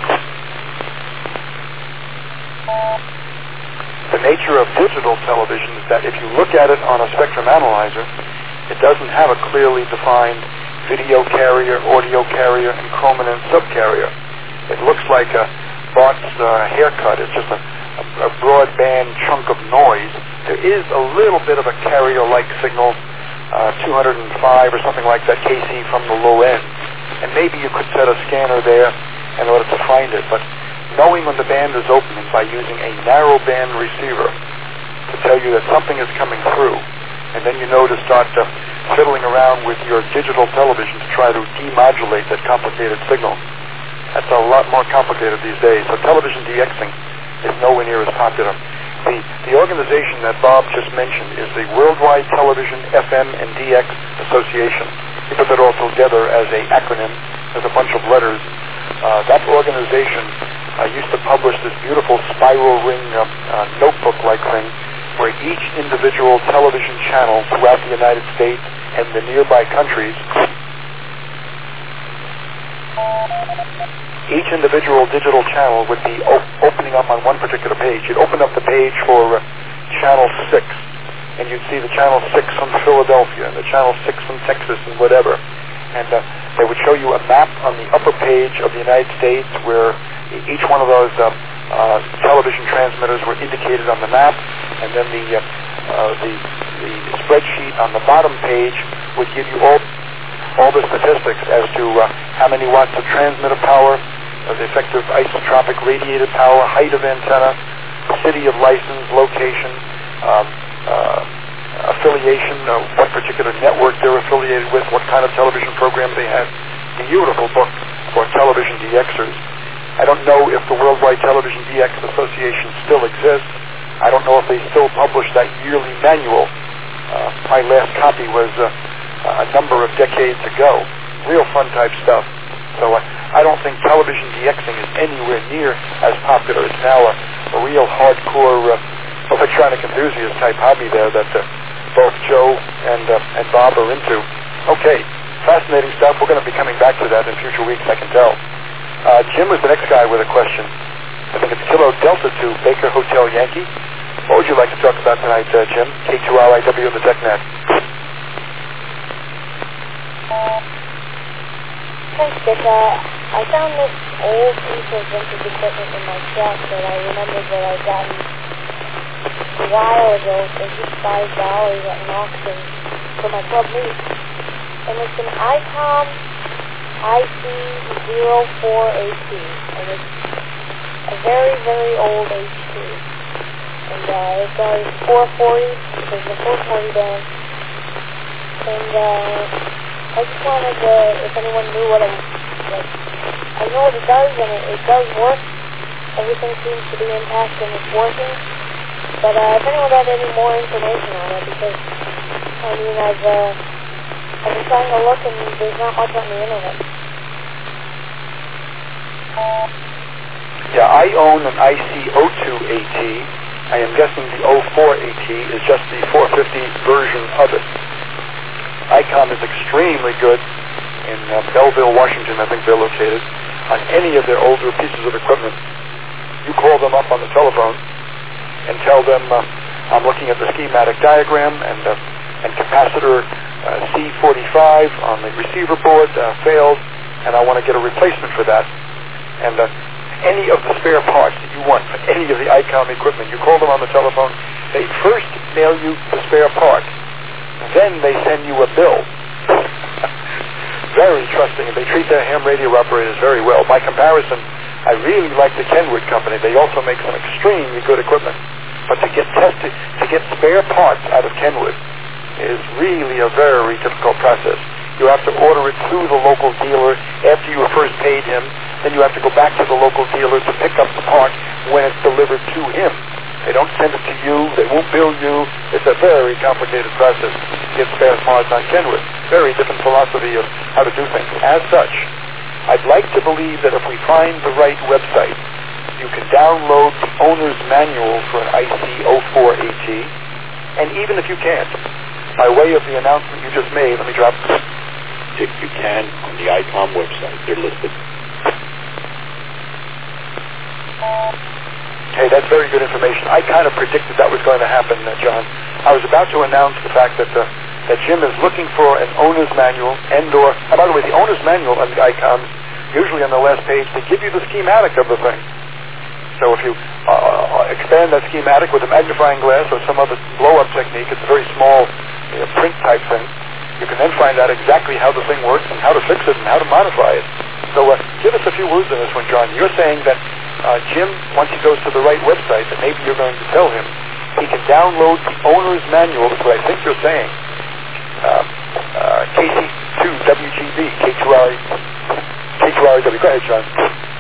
television is that if you look at it on a spectrum analyzer, it doesn't have a clearly defined video carrier, audio carrier, and chrominance subcarrier. It looks like a Bart's haircut. It's just a broadband chunk of noise. There is a little bit of a carrier-like signal, 205 or something like that kc from the low end. And maybe you could set a scanner there in order to find it. But knowing when the band is opening by using a narrow band receiver to tell you that something is coming through, and then you know to start fiddling around with your digital television to try to demodulate that complicated signal. That's a lot more complicated these days. So television DXing is nowhere near as popular. The organization that Bob just mentioned is the Worldwide Television FM and DX Association. He put that all together as an acronym. There's a bunch of letters. That organization used to publish this beautiful spiral ring notebook-like thing where each individual television channel throughout the United States and the nearby countries, each individual digital channel would be opening up on one particular page. You'd open up the page for Channel 6, and you'd see the Channel 6 from Philadelphia and the Channel 6 from Texas and whatever. And they would show you a map on the upper page of the United States where each one of those television transmitters were indicated on the map, and then the spreadsheet on the bottom page would give you all the statistics as to how many watts of transmitter power, the effective isotropic radiated power, height of antenna, city of license, location, affiliation, what particular network they're affiliated with, what kind of television program they have. Beautiful book for television DXers. I don't know if the Worldwide Television DX Association still exists. I don't know if they still publish that yearly manual. My last copy was a number of decades ago. Real fun type stuff. So I don't think television DXing is anywhere near as popular. It's now a real hardcore electronic enthusiast type hobby there that both Joe and Bob are into. Okay, fascinating stuff. We're going to be coming back to that in future weeks, I can tell. Jim was the next guy with a question. I think it's Kilo Delta 2, Baker Hotel Yankee. What would you like to talk about tonight, Jim? K2RIW and the TechNet.
Thanks, Dick. I found this old piece of vintage equipment in my shack that I remembered that I'd gotten a while ago for just $5 at an auction for my club meet. And it's an ICOM IC04AT. And it's a very, very old HT. And it does 440, there's a 440 band. And I just wanted to, if anyone knew what it, like, I know what it does, and it does work. Everything seems to be intact and it's working. But if anyone had any more information on it, because, I mean, I've been trying to look and there's not much on the internet.
Yeah, I own an IC02AT. I am guessing the 04AT is just the 450 version of it. ICOM is extremely good in Belleville, Washington, I think they're located. On any of their older pieces of equipment, you call them up on the telephone and tell them I'm looking at the schematic diagram and capacitor C45 on the receiver board failed, and I want to get a replacement for that. And any of the spare parts that you want for any of the ICOM equipment, you call them on the telephone, they first mail you the spare part. Then they send you a bill. Very trusting, and they treat their ham radio operators very well. By comparison, I really like the Kenwood company. They also make some extremely good equipment. But to get spare parts out of Kenwood is really a very difficult process. You have to order it through the local dealer after you have first paid him. Then you have to go back to the local dealer to pick up the part when it's delivered to him. They don't send it to you. They won't bill you. It's a very complicated process to get spare parts on Kenwood. Very different philosophy of how to do things. As such, I'd like to believe that if we find the right website, you can download the owner's manual for an IC04AT, and even if you can't, by way of the announcement you just made, let me drop this.
If you can, on the ICOM website, they're listed.
Hey, that's very good information. I kind of predicted that was going to happen, John. I was about to announce the fact that Jim is looking for an owner's manual and by the way, the owner's manual on the ICOMs, usually on the last page, they give you the schematic of the thing. So if you expand that schematic with a magnifying glass or some other blow-up technique, it's a very small print type thing, you can then find out exactly how the thing works and how to fix it and how to modify it. So give us a few words on this one, John. You're saying that Jim, once he goes to the right website, that maybe you're going to tell him he can download the owner's manual, that's what I think you're saying, KC2WGB, K2RIW. Go ahead, John.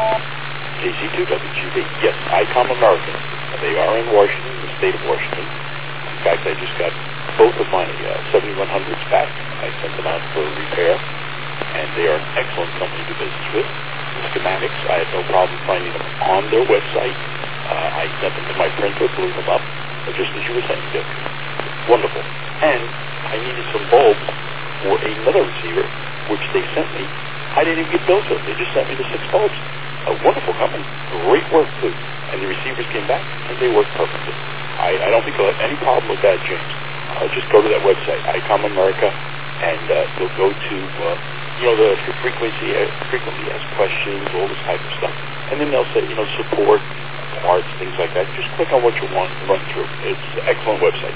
KC2WGB. Yes, ICOM American. They are in Washington, the state of Washington. In fact, I just got both of my 7100s back. I sent them out for repair, and they are an excellent company to do business with. The schematics, I had no problem finding them on their website. I sent them to my printer, blew them up, just as you were saying, Dick. Wonderful. And I needed some bulbs for another receiver, which they sent me. I didn't even get billed for it. They just sent me the 6 bulbs. A wonderful company. Great work, too. And the receivers came back, and they worked perfectly. I don't think you'll have any problem with that, James. Just go to that website, ICOM America, and you'll go to, the frequently asked questions, all this type of stuff. And then they'll say, support, parts, things like that. Just click on what you want and run through. It's an excellent website.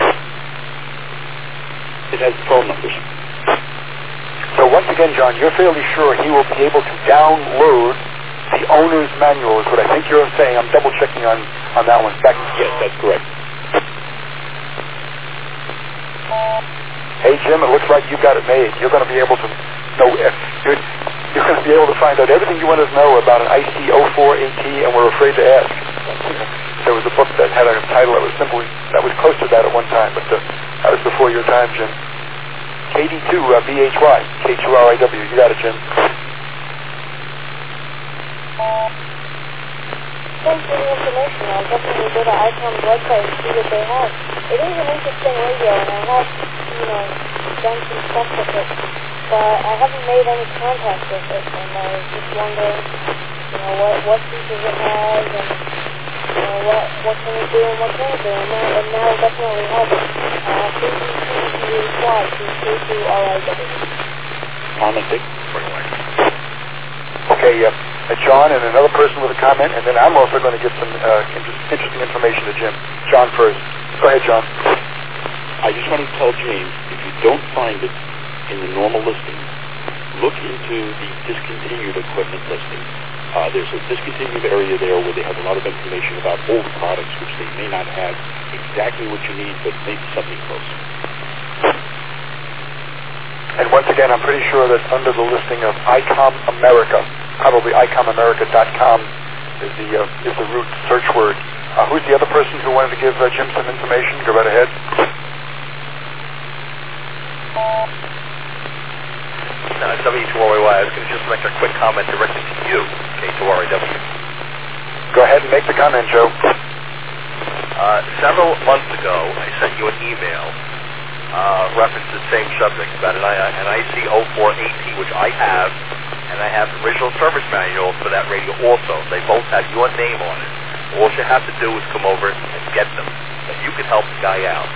It has phone numbers.
So once again, John, you're fairly sure he will be able to download the owner's manual is what I think you're saying. I'm double checking on that one.
Yes, that's correct.
Hey Jim, it looks like you got it made. You're going to be able to know. You're going to be able to find out everything you want to know about an IC04AT, and we're afraid to ask. There was a book that had a title that was close to that at one time, but that was before your time, Jim. KD2BHY, K2RIW. You got it, Jim.
Thanks for the information. I'll definitely go to ICOM's website and see what they have. It is an interesting radio, and I have, done some stuff with it, but I haven't made any contact with it, and I was just wondering, what features it has, and, what can it do and what can't it do, and now it definitely has it. KD2BHY, K2RIW.
Commenting?
Okay, John and another person with a comment, and then I'm also going to get some interesting information to Jim. John first. Go ahead, John.
I just want to tell James, if you don't find it in the normal listing, look into the discontinued equipment listing. There's a discontinued area there where they have a lot of information about old products, which they may not have exactly what you need, but maybe something close.
And once again, I'm pretty sure that under the listing of ICOM America, probably ICOMAmerica.com is the root search word. Who's the other person who wanted to give Jim some information? Go right ahead.
W2RY. I was going to just make a quick comment directed to you, K2RIW.
Go ahead and make the comment, Joe.
Several months ago, I sent you an email reference to the same subject about an IC04AT, which I have, and I have the original service manual for that radio also. They both have your name on it. All you have to do is come over and get them. And you can help the guy out.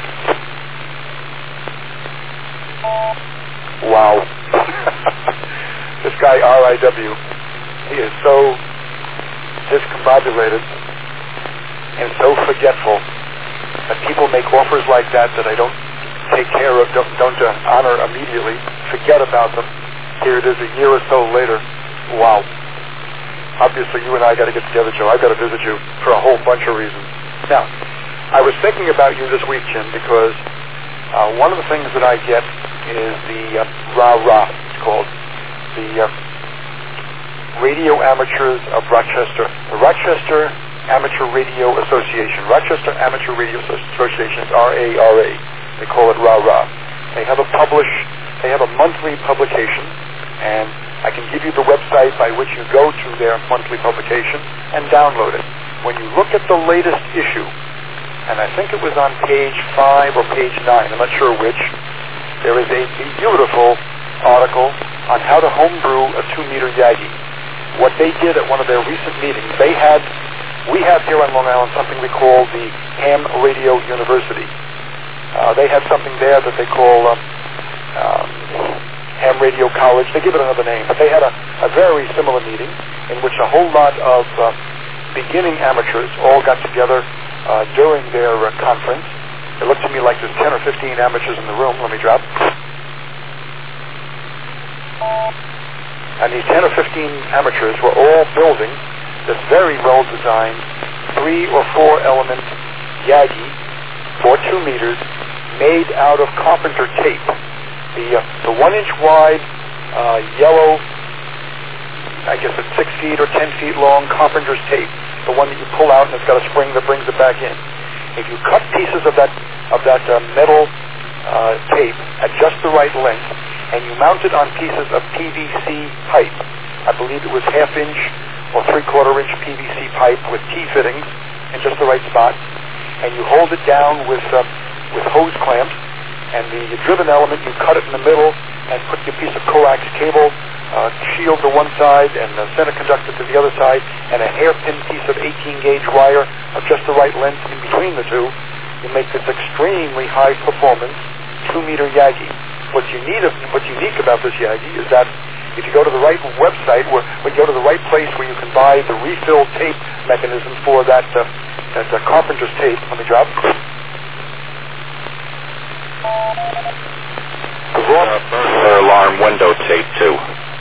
Wow. This guy, RIW, he is so discombobulated and so forgetful that people make offers like that I don't take care of, don't honor immediately, forget about them. Here it is a year or so later. Wow. Obviously, you and I got to get together, Joe. I've got to visit you for a whole bunch of reasons. Now, I was thinking about you this week, Jim, because one of the things that I get is the RAH, it's called, the Radio Amateurs of Rochester, the Rochester Amateur Radio Association. Rochester Amateur Radio Association, RARA. They call it RAH. They have a monthly publication, and I can give you the website by which you go to their monthly publication and download it. When you look at the latest issue, and I think it was on page 5 or page 9, I'm not sure which, there is a beautiful article on how to homebrew a 2-meter Yagi. What they did at one of their recent meetings, we have here on Long Island something we call the Ham Radio University. They have something there that they call Ham Radio College. They give it another name, but they had a very similar meeting in which a whole lot of beginning amateurs all got together during their conference. It looked to me like there's 10 or 15 amateurs in the room. Let me drop. And these 10 or 15 amateurs were all building this very well-designed 3 or 4 element Yagi for 2 meters made out of carpenter tape. The 1-inch wide yellow I guess it's 6 feet or 10 feet long carpenter's tape, the one that you pull out and it's got a spring that brings it back in. If you cut pieces of that metal tape at just the right length, and you mount it on pieces of PVC pipe, I believe it was 1/2 inch or 3/4 inch PVC pipe with T-fittings in just the right spot, and you hold it down with hose clamps, and the driven element, you cut it in the middle and put your piece of coax cable shield to one side and the center conductor to the other side, and a hairpin piece of 18-gauge wire of just the right length in between the two. You make this extremely high performance 2-meter Yagi. What's unique about this Yagi is that if you go to the right website, when you go to the right place where you can buy the refill tape mechanism for that carpenter's tape, let me drop.
Burglar alarm window tape too.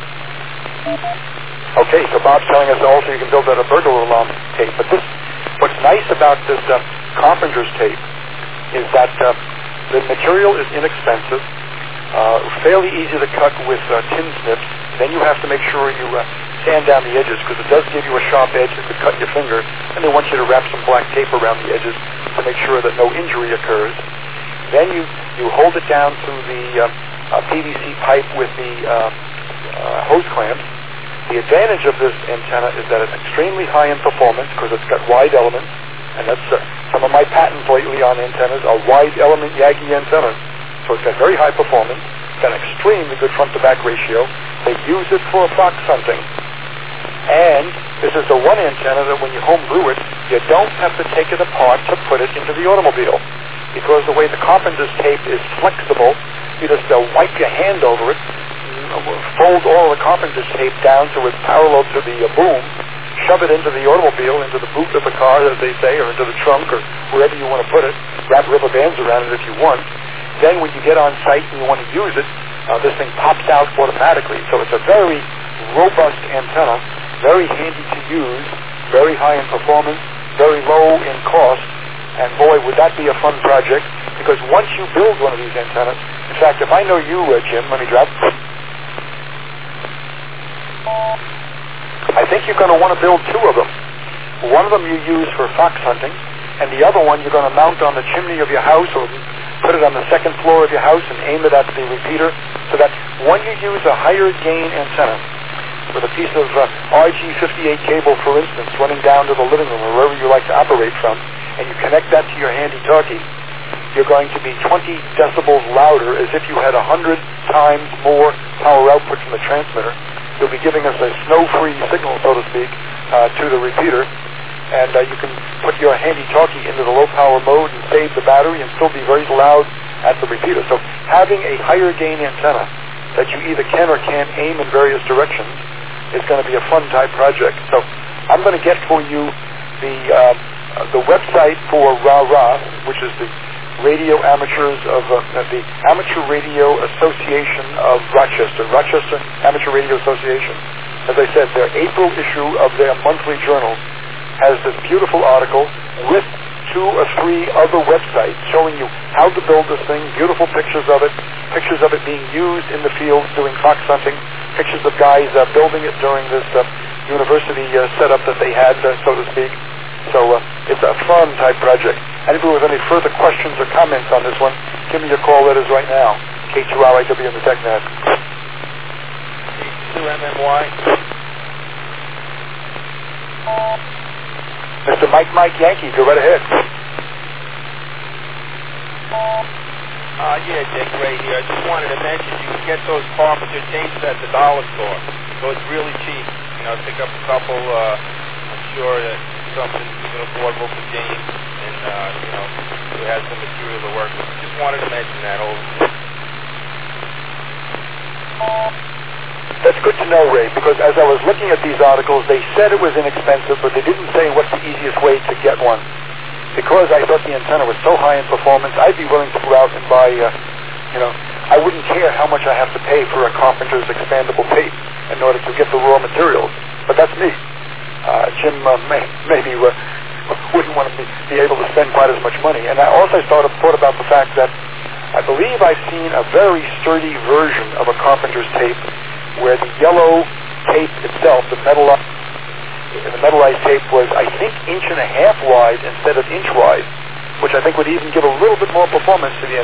Okay, so Bob's telling us also you can build out a burglar alarm tape. But what's nice about this carpenter's tape is that the material is inexpensive, fairly easy to cut with tin snips. Then you have to make sure you sand down the edges, because it does give you a sharp edge that could cut your finger, and they want you to wrap some black tape around the edges to make sure that no injury occurs. Then you hold it down through the PVC pipe with the hose clamps. The advantage of this antenna is that it's extremely high in performance because it's got wide elements, and that's some of my patents lately on antennas are wide element Yagi antennas. So it's got very high performance, got an extremely good front to back ratio. They use it for fox hunting. And this is the one antenna that when you homebrew it, you don't have to take it apart to put it into the automobile. Because the way the carpenter's tape is flexible, you just wipe your hand over it, fold all the carpenter's tape down so it's parallel to the boom, shove it into the automobile, into the boot of the car, as they say, or into the trunk, or wherever you want to put it. Wrap rubber bands around it if you want. Then when you get on site and you want to use it, this thing pops out automatically. So it's a very robust antenna, very handy to use, very high in performance, very low in cost. And boy, would that be a fun project, because once you build one of these antennas, in fact, if I know you, Jim, let me drop. I think you're going to want to build 2 of them. One of them you use for fox hunting, and the other one you're going to mount on the chimney of your house or put it on the 2nd floor of your house and aim it at the repeater, so that when you use a higher gain antenna with a piece of RG58 cable, for instance, running down to the living room or wherever you like to operate from, and you connect that to your handy-talkie, you're going to be 20 decibels louder, as if you had 100 times more power output from the transmitter. You'll be giving us a snow-free signal, so to speak, to the repeater, and you can put your handy-talkie into the low-power mode and save the battery and still be very loud at the repeater. So having a higher gain antenna that you either can or can't aim in various directions is going to be a fun-type project. So I'm going to get for you the website for RARA, which is the Radio Amateurs of the Amateur Radio Association of Rochester Amateur Radio Association. As I said, their April issue of their monthly journal has this beautiful article with 2 or 3 other websites showing you how to build this thing, beautiful pictures of it being used in the field doing fox hunting, pictures of guys building it during this university setup that they had, so to speak. So it's a fun type project. Anybody with any further questions or comments on this one, give me your call letters right now. K2RIW in the TechNet.
K2MMY.
Mr. Mike Yankee, go right ahead.
Yeah, Dick, Ray here. I just wanted to mention you can get those carpenter tapes at the dollar store. So it's really cheap. You know, pick up a couple. I'm sure that something even affordable for James, and you know, who has some material to work with. Just wanted to mention that.
That's good to know, Ray, because as I was looking at these articles, they said it was inexpensive, but they didn't say what's the easiest way to get one. Because I thought the antenna was so high in performance, I'd be willing to go out and buy, I wouldn't care how much I have to pay for a carpenter's expandable tape in order to get the raw materials. But that's me. Jim maybe wouldn't want to be able to spend quite as much money. And I also thought about the fact that I believe I've seen a very sturdy version of a carpenter's tape where the yellow tape itself, the metallized tape was, I think, 1.5 inches wide instead of inch wide, which I think would even give a little bit more performance to the